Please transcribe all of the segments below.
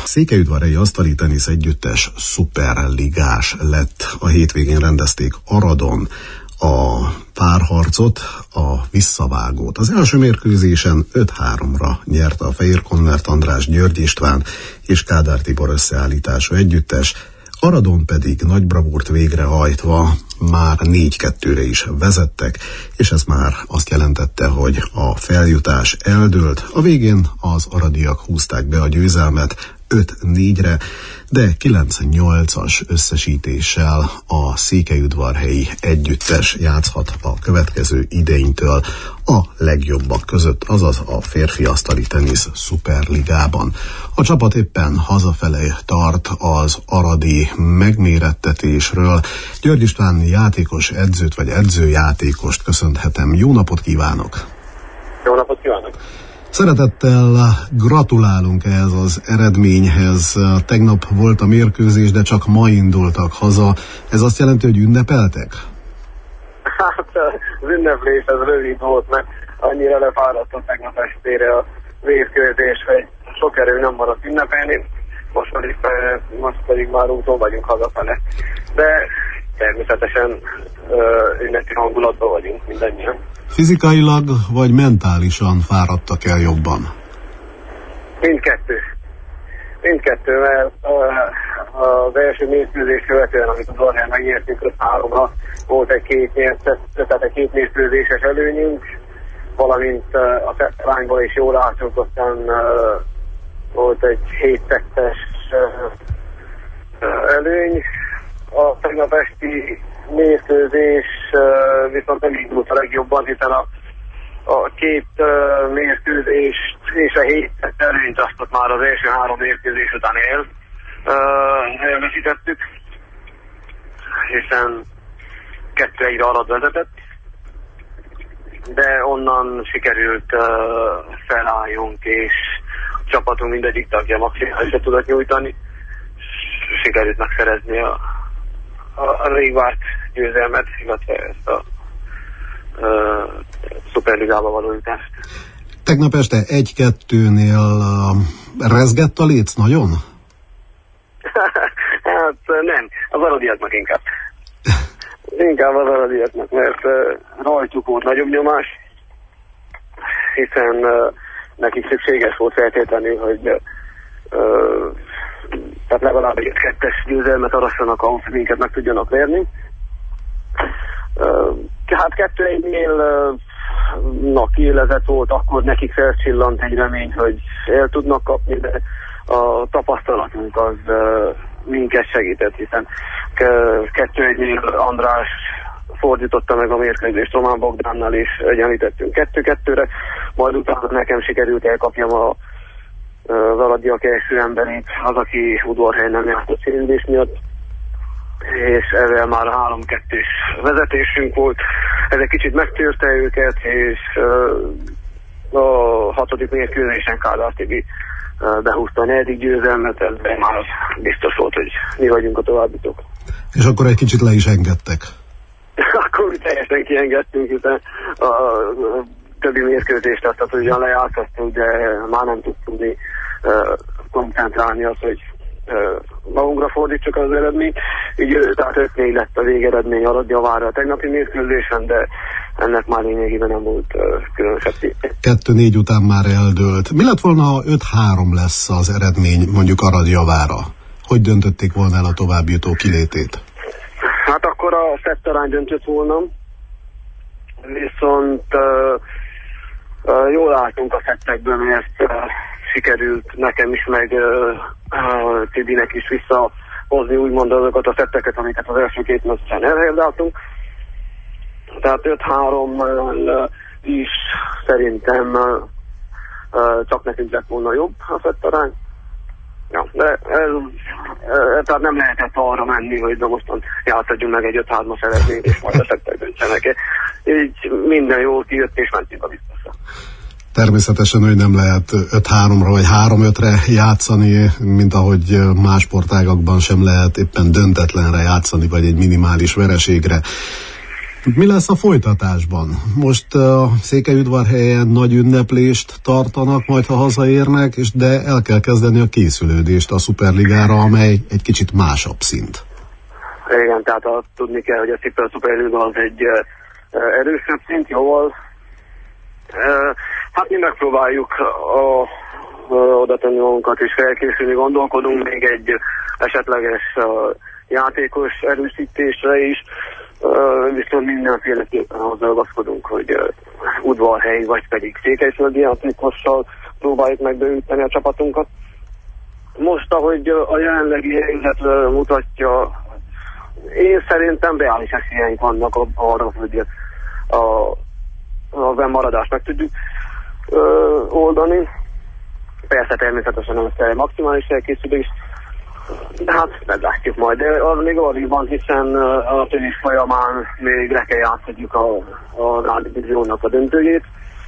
székelyudvarhelyi asztali tenisz együttes szuperligás lett. A hétvégén rendezték Aradon a párharcot, a visszavágót. Az első mérkőzésen 5-3-ra nyerte a Fehér Konnárt András György István és Kádár Tibor összeállítású együttes, Aradon pedig nagy bravúrt végrehajtva már 4-2-re is vezettek, és ez már azt jelentette, hogy a feljutás eldőlt. A végén az aradiak húzták be a győzelmet 5-4-re, de 9-8-as összesítéssel a székelyudvarhelyi együttes játszhat a következő idénytől a legjobbak között, azaz a férfi asztali tenisz szuperligában. A csapat éppen hazafele tart az aradi megmérettetésről. György István játékos edzőt vagy edzőjátékost köszönhetem. Jó napot kívánok! Jó napot kívánok! Szeretettel gratulálunk ehhez az eredményhez. Tegnap volt a mérkőzés, de csak ma indultak haza. Ez azt jelenti, hogy ünnepeltek? Hát az ünneplés az rövid volt, mert annyira lefáradtam tegnap estére a mérkőzés, hogy sok erő nem maradt ünnepelni. Most pedig már úton vagyunk hazafele. De természetesen ünnepi hangulatban vagyunk mindannyian. Fizikailag vagy mentálisan fáradtak el jobban? Mindkettő, mert az első mérkőzés követően, amit az Orhely megnyertünk 5-3-ra, volt egy két mérkőzéses előnyünk, valamint a szettrányban is jól álltunk, aztán volt egy 7-2-es előny. A tegnap esti mérkőzés viszont nem indult a legjobban, hiszen a két mérkőzés és a 7 előnyt azt már az első 3 mérkőzés után elveszítettük, hiszen 2-1-re Arad vezetett, de onnan sikerült felálljunk, és a csapatunk mindegyik tagja maximálisra tudott nyújtani, sikerült megszerezni a rég várt győzelmet, illetve ezt a szuperligába való jutást. Tegnap este 1-2-nél rezgett a léc nagyon? Hát nem, az aradiaknak inkább. Inkább az aradiaknak, mert rajtuk volt nagyobb nyomás, hiszen nekik szükséges volt feltétlenül, hogy tehát legalább egy 2-es győzelmet arasszanak, ahhoz minket meg tudjanak verni. Hát 2-1-nél kiélezett volt, akkor nekik felcsillant egy remény, hogy el tudnak kapni, de a tapasztalatunk az minket segített, hiszen 2-1-nél András fordította meg a mérkőzést Román Bogdánnal, és egyenlítettünk 2-2-re, majd utána nekem sikerült elkapjam az aradiak első emberét, az, aki Udvarhelyen nem játszott sérülés miatt, és ezzel már 3-2-s vezetésünk volt. Ez egy kicsit megtörte őket, és a 6. mérkőzésen Kádár Tibi behúzta a 4. győzelmet, ezzel már biztos volt, hogy mi vagyunk a továbbjutók. És akkor egy kicsit le is engedtek? Akkor mi teljesen kiengedtünk, hiszen a többi mérkőzést azt ugyan lejátszottunk, de már nem tudtunk koncentrálni azt, hogy magunkra fordítsuk az eredményt. Így tehát 5-4 lett a végeredmény Arad javára a tegnapi mérkőzésen, de ennek már lényegében nem volt különösebb. 2-4 után már eldőlt. Mi lett volna, ha 5-3 lesz az eredmény mondjuk Arad javára? Hogy döntötték volna el a továbbjutó kilétét? Hát akkor a szettarány döntött volna, viszont jól álltunk a szettekből, mert sikerült nekem is, meg Tibinek is visszahozni úgymond azokat a szetteket, amiket az első 2 meccsen elhelyezáltunk. Tehát 5-3 is szerintem csak nekünk lett volna jobb a szettarány. Ja, de tehát nem lehetett arra menni, hogy mostan játszadjunk meg egy 5-3-as eredményt, és majd a szettek döntsenek. Így minden jól kijött, és mentünk a biztosra. Természetesen, hogy nem lehet 5-3-ra vagy 3-5-re játszani, mint ahogy más sportágakban sem lehet éppen döntetlenre játszani, vagy egy minimális vereségre. Mi lesz a folytatásban? Most Székelyudvarhelyen nagy ünneplést tartanak, majd ha hazaérnek, de el kell kezdeni a készülődést a Szuperligára, amely egy kicsit másabb szint. Igen, tehát tudni kell, hogy a Szuperliga az egy erősebb szint, jóval. Hát mi megpróbáljuk oda tenni magunkat és felkészülni, gondolkodunk még egy esetleges játékos erősítésre is, viszont mindenféleképpen ahhoz ragaszkodunk, hogy Udvarhelyi vagy pedig székelyföldi játékossal próbáljuk megbeüteni a csapatunkat. Most, ahogy a jelenlegi helyzet mutatja, én szerintem reális esélyeink vannak arra, hogy a bennmaradást meg tudjuk oldani. Persze természetesen nem lesz maximális elkészülés, de hát meglátjuk majd. De az még arra van, hiszen a tenis folyamán még le kell játszhatjuk a Nádi Divíziónak a döntőjét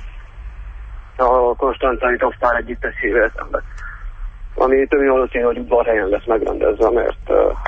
a Konstancai Topstar együttesével szemben. Ami több valószínű, hogy Udvarhelyen lesz megrendezve, mert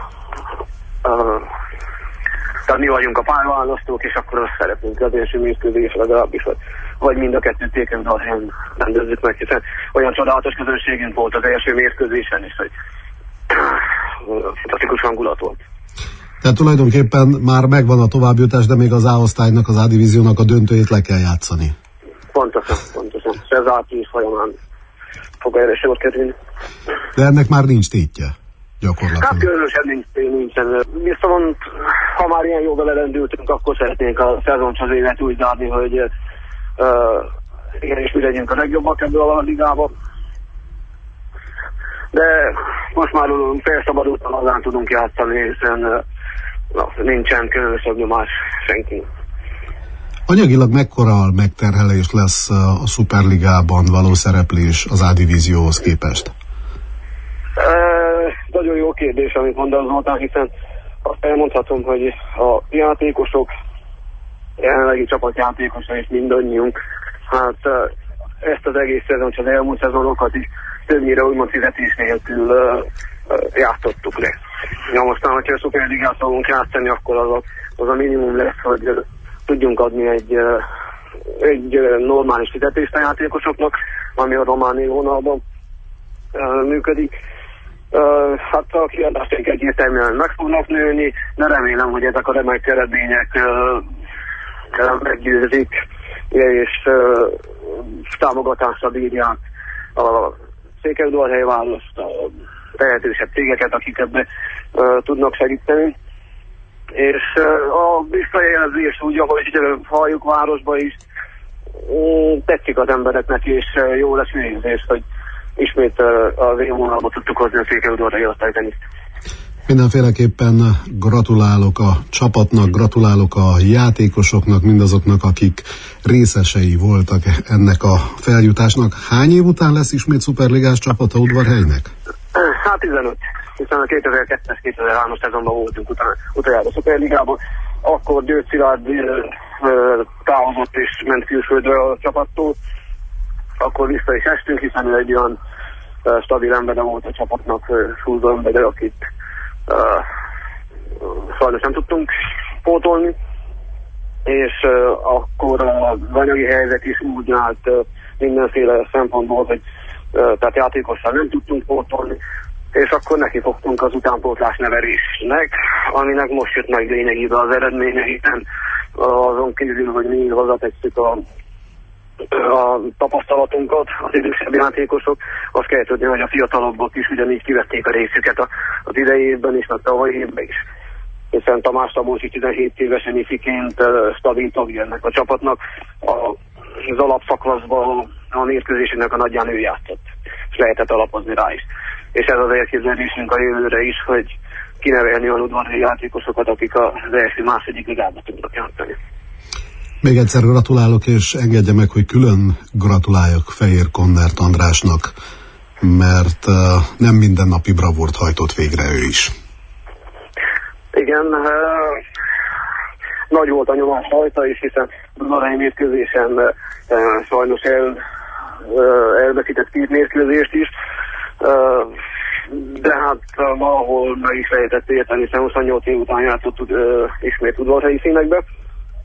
tehát mi vagyunk a pályaválasztók, és akkor azt szeretnénk az első mérkőzés legalábbis, vagy mind a kettőt Székelyudvarhelyen rendezzük meg, hiszen olyan csodálatos közönségünk volt az első mérkőzésen is, hogy fantasztikus hangulat volt. Tehát tulajdonképpen már megvan a továbbjutás, de még az A-osztálynak, az A-divíziónak a döntőjét le kell játszani. Pontosan. Ez április folyamán fog erre sor kerülni. De ennek már nincs tétje, gyakorlatilag. Hát különösen nincsen. Viszont ha már ilyen jól belelendültünk, akkor szeretnénk a szezont az évet úgy zárni, hogy igenis mi legyünk a legjobbak ebből a ligába. De most már felszabadultan azán tudunk játszani, hiszen nincsen különösebb nyomás senki. Anyagilag mekkora megterhelés lesz a Szuperligában való szereplés az A-divízióhoz képest? Nagyon jó kérdés, amit mondasz, Zoltán, hiszen azt elmondhatom, hogy a játékosok, jelenlegi csapatjátékosai és mindannyiunk, hát ezt az egész szezon, az elmúlt szezonokat is többnyire úgymond fizetés nélkül játszottuk le. Ja, mostan, hogyha a Szuperligát fogunk játszani, akkor az a minimum lesz, hogy tudjunk adni egy normális fizetést a játékosoknak, ami a román élvonalban működik. Hát a kiadásaink egyértelműen meg fognak nőni, de remélem, hogy ezek a remek eredmények meggyőzik, és támogatásra bírják a Székelyudvarhelyi választ, a tehetősebb cégeket, akik ebbe tudnak segíteni. És a visszajelzés úgy, ahogy halljuk városba is, tetszik az embereknek, és jó lesz érzés, hogy ismét az élvonalba tudtuk hozni a Székelyudvarhelyi osztályteniszt. Mindenféleképpen gratulálok a csapatnak, gratulálok a játékosoknak, mindazoknak, akik részesei voltak ennek a feljutásnak. Hány év után lesz ismét szuperligás csapata Udvarhelynek? Hát 15, hiszen a 2002-es, 2003-as szezonban voltunk utoljára a Szuperligában. Akkor Győr Szilárd távozott és ment külföldre a csapattól. Akkor vissza is estünk, hiszen ő egy olyan stabil embere volt a csapatnak, súlyzó embere, akit sajnos nem tudtunk pótolni, és akkor az anyagi helyzet is úgy állt mindenféle szempontból, hogy tehát játékossal nem tudtunk pótolni, és akkor nekifogtunk az utánpótlás nevelésnek, aminek most jött meg lényegében az eredménye, hiszen azon kívül, hogy mi hozzátesszük a tapasztalatunkat, az idősebb játékosok, azt kell tudni, hogy a fiatalabbak is ugyanígy kivették a részüket az idei évben is, meg tavalyi évben is. Hiszen Tamás Szabolcsi 17 évesen ifiként stabil tagja ennek a csapatnak. Az alapszakaszban a mérkőzésének a nagyján ő játszott, és lehetett alapozni rá is. És ez az elképzelésünk a jövőre is, hogy kinevelni a udvarhelyi játékosokat, akik az első-második ligában tudnak játszani. Még egyszer gratulálok, és engedje meg, hogy külön gratuláljak Fehér Konnert Andrásnak, mert nem mindennapi bravúrt hajtott végre ő is. Igen, nagy volt a nyomás rajta is, hiszen Udvarhelyi mérkőzésen sajnos elveszített 2 mérkőzést is, de hát valahol meg is lehetett érteni, hiszen 28 év után játszott ismét udvarhelyi színekbe.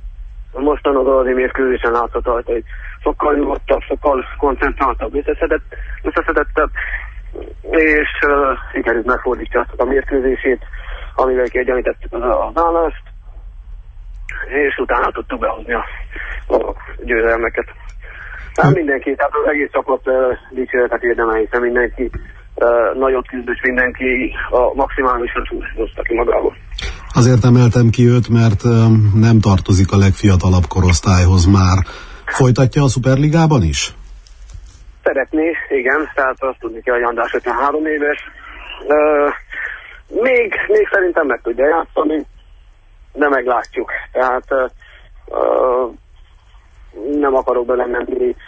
mostan az mérkőzésen látszott rajta, hogy sokkal nyugodtabb, sokkal koncentráltabb, összeszedettebb, és sikerült megfordítani azt a mérkőzését, amivel kiegyenlítettük az állást, és utána tudtuk behozni a győzelmeket. Tehát mindenki, tehát az egész csapat dicséretet érdemel, hiszen mindenki nagyot küzdött, mindenki a maximálisan hozta ki magából. Azért emeltem ki őt, mert nem tartozik a legfiatalabb korosztályhoz már. Folytatja a Szuperligában is? Szeretné, igen, tehát azt tudni kell, hogy András 53 éves. Még szerintem meg tudja játszani, de meglátjuk. Tehát nem akarok belemenni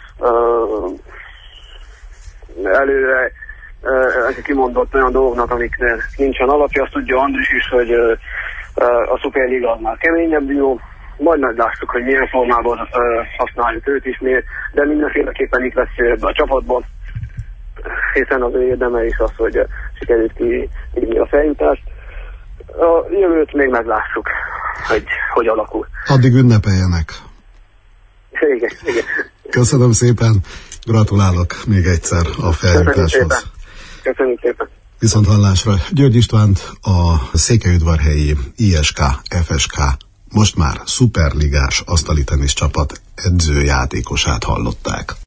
előre kimondott olyan dolgoknak, amiknek nincsen alapja. Azt tudja Andris is, hogy a Szuperliga az már keményebb jó. Majd meglássuk, hogy milyen formában használjuk őt is, de mindenféleképpen itt lesz ebbe a csapatban, hiszen az ő érdeme is az, hogy sikerült kiírni a feljutást. A jövőt még meglássuk, hogy alakul. Addig ünnepeljenek. Igen. Köszönöm szépen, gratulálok még egyszer a feljutáshoz. Köszönjük szépen. Viszonthallásra György Istvánt, a székelyudvarhelyi ISK-FSK most már szuperligás asztalitenisz csapat edzőjátékosát hallották.